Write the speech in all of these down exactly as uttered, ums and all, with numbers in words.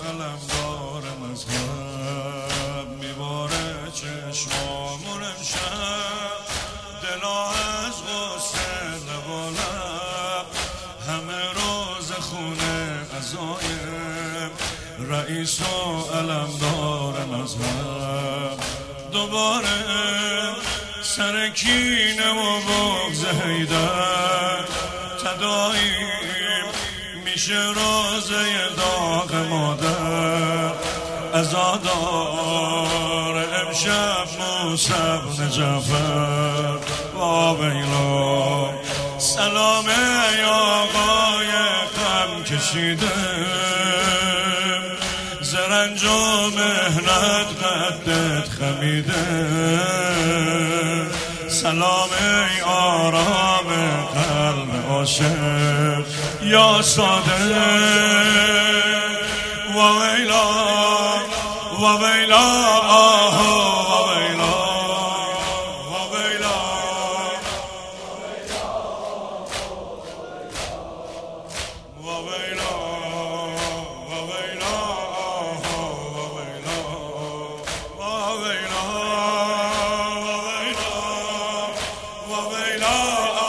علمدار مذهب میباره چشمامون امشب، دلا از غصه لبالب، همه روز خونه عزایم، رئیس و علمدار مذهب دوباره سر کینه و بغض حیدر تداعیم میشه روزه داغ مادر، عزادار امشب موسی بن جعفر با ویلا، سلام ای آقای غم کشیده، زرنج و مهنت قدت خمیده، سلام ای آرام قلب عاشق یا ساده، و ویلا و ویلا آه و ویلا و ویلا و ویلا و ویلا و ویلا و ویلا و ویلا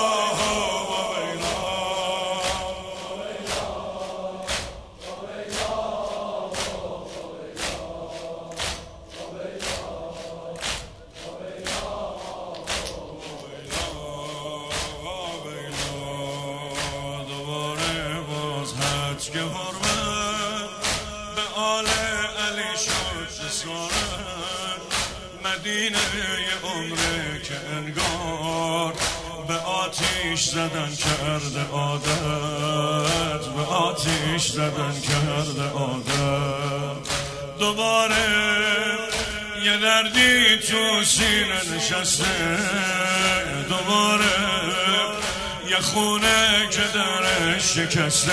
که حرمت به آل علی شد جسارت، مدینه ی عمره که انگار به آتیش زدن کرده عادت، به آتیش زدن کرده عادت، دوباره یه دردی تو سینه نشسته، دوباره یه خونه که درش شکسته،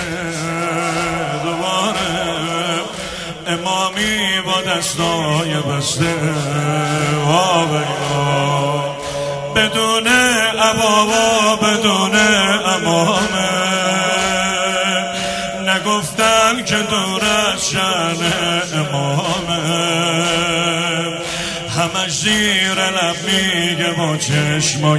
دوباره امامی با دستای بسته، وابیا بدون عبا و بدون امامه، نگفتن که دور از شأن امامه، همش زیر لب میگه با چشمای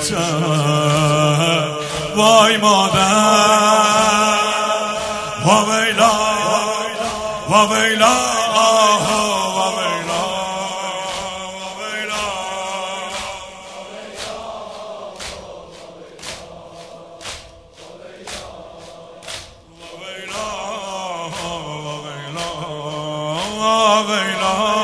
تر، وای مادر و ویلا و ویلا آه و ویلا و ویلا و ویلا و ویلا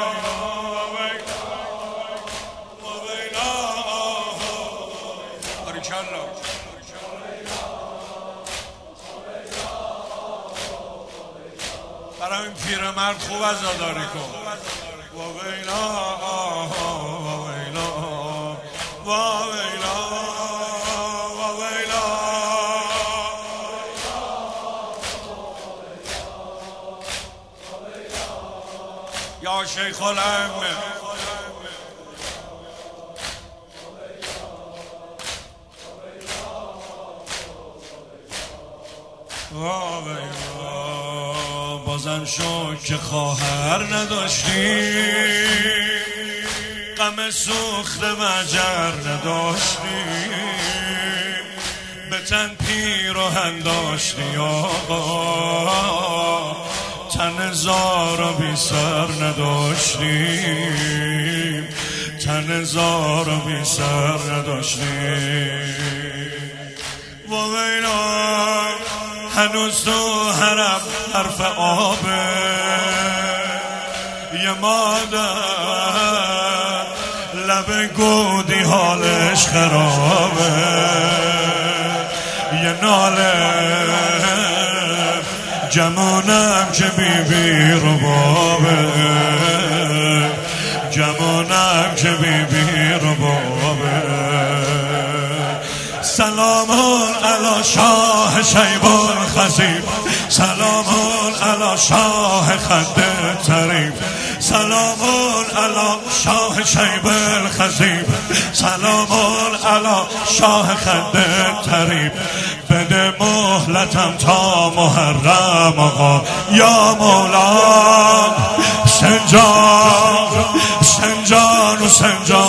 برای این پیرمرد خوب عزاداری کن، و ویلا و ویلا و ویلا و ویلا یا شیخ الائمه و ویلا، بازم شد که خواهر نداشتی، غم سوخت مجر نداشتی، به تن پیراهن داشتی آقا، تن زار و بی سر نداشتی، تن زار و بی سر نداشتی، و ویلا هنوز تو حرم حرف آبه، یه مادر لب گودی حالش خرابه، یه ناله جمونم که بی بی رو بابه، جمونم که بی بی رو بابه، سلام علی شاه شیب الخزیب، سلام علی شاه خد طریب، سلام علی شاه شیب الخزیب، سلام الا شاه خد تریب بده مهلتم تا محرم آقا یا مولا سنجان سنجان و سنجان